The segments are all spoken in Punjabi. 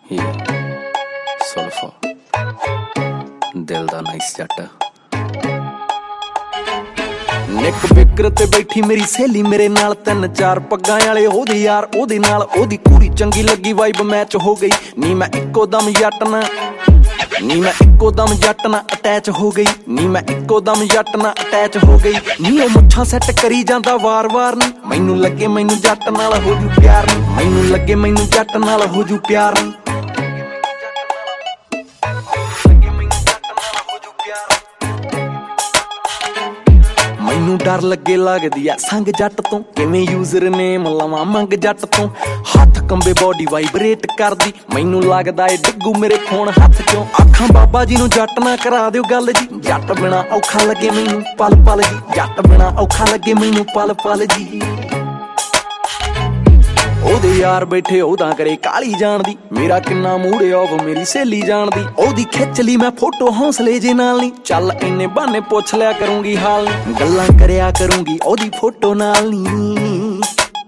ਹੀ ਸੁਲਫਾ ਦਿਲ ਦਾ ਨਾਈਸ ਜੱਟ। ਨਿੱਕ ਬਿਕਰ ਤੇ ਬੈਠੀ ਮੇਰੀ ਸਹੇਲੀ ਮੇਰੇ ਨਾਲ, ਤਿੰਨ ਚਾਰ ਪੱਗਾਂ ਵਾਲੇ ਉਹਦੇ ਯਾਰ, ਉਹਦੇ ਨਾਲ ਉਹਦੀ ਕੁੜੀ ਚੰਗੀ ਲੱਗੀ, ਵਾਈਬ ਮੈਚ ਹੋ ਗਈ ਨੀ। ਮੈਂ ਇੱਕੋ ਦਮ ਜੱਟ ਨਾਲ ਅਟੈਚ ਹੋ ਗਈ ਨੀ, ਮੈਂ ਇੱਕੋ ਦਮ ਜੱਟ ਨਾਲ ਅਟੈਚ ਹੋ ਗਈ ਨੀ। ਉਹ ਮੁੱਛਾਂ ਸੈੱਟ ਕਰੀ ਜਾਂਦਾ ਵਾਰ-ਵਾਰ ਨੀ, ਮੈਨੂੰ ਲੱਗੇ ਮੈਨੂੰ ਜੱਟ ਨਾਲ ਹੋ ਜੂ ਪਿਆਰ ਨੀ, ਮੈਨੂੰ ਲੱਗੇ ਮੈਨੂੰ ਜੱਟ ਨਾਲ ਹੋ ਜੂ ਪਿਆਰ ਨੀ। ਮੈਨੂੰ ਡਰ ਲੱਗੇ ਲੱਗਦੀ ਆ ਸੰਗ ਜੱਟ ਤੋਂ, ਕਿਵੇਂ ਯੂਜ਼ਰ ਨੇਮ ਲਵਾਂ ਮੰਗ ਜੱਟ ਤੋਂ। ਹੱਥ ਕੰਬੇ ਬੋਡੀ ਵਾਈਬਰੇਟ ਕਰਦੀ, ਮੈਨੂੰ ਲੱਗਦਾ ਏ ਡਿੱਗੂ ਮੇਰੇ ਫੋਨ ਹੱਥ ਚੋਂ। ਆਖਾਂ ਬਾਬਾ ਜੀ ਨੂੰ ਜੱਟ ਨਾ ਕਰਾ ਦਿਓ ਗੱਲ ਜੀ, ਜੱਟ ਬਿਨਾ ਔਖਾ ਲੱਗੇ ਮੈਨੂੰ ਪਲ ਪਲ ਜੀ, ਜੱਟ ਬਿਨਾ ਔਖਾ ਲੱਗੇ ਮੈਨੂੰ ਪਲ ਪਲ ਜੀ। ਉਹਦੇ ਯਾਰ ਬੈਠੇ ਉਹਦਾ ਕਰੇ ਕਾਲੀ ਜਾਣਦੀ, ਮੇਰਾ ਕਿੰਨਾ ਮੂਡ ਆਫ ਮੇਰੀ ਸਹੇਲੀ ਜਾਣਦੀ। ਉਹਦੀ ਖਿੱਚ ਲਈ ਮੈਂ ਫੋਟੋ ਹੌਸਲੇ ਜੇ ਨਾਲ ਨੀ, ਚੱਲ ਇੰਨੇ ਬਹਾਨੇ ਪੁੱਛ ਲਿਆ ਕਰੂੰਗੀ ਹਾਲ ਨੀ, ਗੱਲਾਂ ਕਰਿਆ ਕਰੂੰਗੀ ਉਹਦੀ ਫੋਟੋ ਨਾਲ ਨੀ।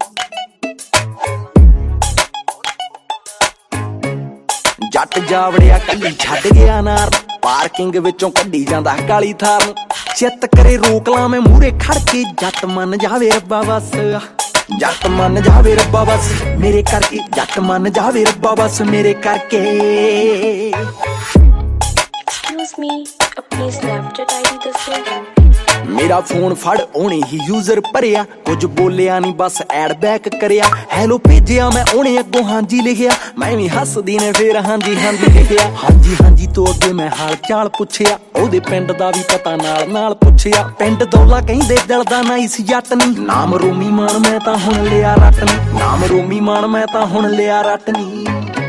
ਜੱਟ ਜਾਵੜਿਆ ਕੱਲੀ ਛੱਡ ਗਿਆ ਨਾਰ, ਪਾਰਕਿੰਗ ਵਿੱਚੋਂ ਕੱਢੀ ਜਾਂਦਾ ਕਾਲੀ ਥਾਰ ਨੂੰ। ਚਿੱਤ ਕਰੇ ਰੋਕ ਲਾਂ ਮੈਂ ਮੂਹਰੇ ਖੜ ਕੇ, ਜੱਟ ਮੰਨ ਜਾਵੇ ਰੱਬਾ ਬਸ, ਜੱਟ ਮੰਨ ਜਾਵੇ ਰੱਬਾ ਬਸ ਮੇਰੇ ਕਰਕੇ, ਜੱਟ ਮੰਨ ਜਾਵੇ ਰੱਬਾ ਬਸ ਮੇਰੇ ਕਰਕੇ। Excuse me, ਆਪਣੀ ਸਨੈਪਚੈਟ ਆਈਡੀ ਦੱਸੋ। ਮੇਰਾ ਫੋਨ ਫੜ ਉਹਨੇ ਹੀ ਯੂਜ਼ਰ ਭਰਿਆ, ਕੁਝ ਬੋਲਿਆ ਨੀ ਬਸ ਐਡ ਬੈਕ ਕਰਿਆ। ਹੈਲੋ ਭੇਜਿਆ ਮੈਂ ਉਹਨੇ ਅੱਗੋਂ ਹਾਂਜੀ ਲਿਖਿਆ, ਮੈਂ ਵੀ ਹੱਸਦੀ ਨੇ ਫੇਰ ਹਾਂਜੀ ਹਾਂਜੀ ਲਿਖਿਆ। ਹਾਂਜੀ ਹਾਂਜੀ ਤੋਂ ਅੱਗੇ ਮੈਂ ਹਾਲ ਚਾਲ ਪੁੱਛਿਆ, ਉਹਦੇ ਪਿੰਡ ਦਾ ਵੀ ਪਤਾ ਨਾਲ ਨਾਲ ਪੁੱਛਿਆ। ਪਿੰਡ ਦੌਲਾ ਕਹਿੰਦੇ ਦਿਲ ਦਾ ਨਾਈਸ ਜੱਟ ਨੀ, ਨਾਮ ਰੋਮੀ ਮਾਨ ਮੈਂ ਤਾਂ ਹੁਣ ਲਿਆ ਰੱਟ ਨੀ, ਨਾਮ ਰੋਮੀ ਮਾਨ ਮੈਂ ਤਾਂ ਹੁਣ ਲਿਆ ਰੱਟ ਨੀ।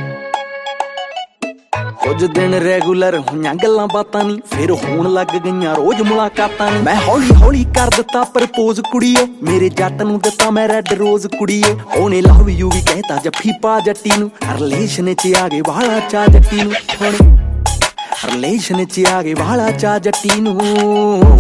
ਕੁਝ ਦਿਨ ਰੈਗੂਲਰ ਹੋਈਆਂ ਗੱਲਾਂ ਬਾਤਾਂ ਨੀ, ਫਿਰ ਹੋਣ ਲੱਗ ਗਈਆਂ ਰੋਜ਼ ਮੁਲਾਕਾਤਾਂ ਨੀ। ਮੈਂ ਹੌਲੀ ਹੌਲੀ ਕਰ ਦਿੱਤਾ ਪ੍ਰਪੋਜ਼ ਕੁੜੀਏ, ਮੇਰੇ ਜੱਟ ਨੂੰ ਦਿੱਤਾ ਮੈਂ ਰੈੱਡ ਰੋਜ਼ ਕੁੜੀਏ। ਉਹਨੇ ਲਵ ਯੂ ਵੀ ਕਹਿਤਾ ਜੱਫੀ ਪਾ ਜੱਟੀ ਨੂੰ, ਰਿਲੇਸ਼ਨ ਚ ਆ ਗਏ ਵਾਲਾ ਚਾ ਜੱਟੀ ਨੂੰ, ਹੁਣ ਰਿਲੇਸ਼ਨ ਚ ਆ ਗਏ ਵਾਲਾ ਚਾ ਜੱਟੀ ਨੂੰ।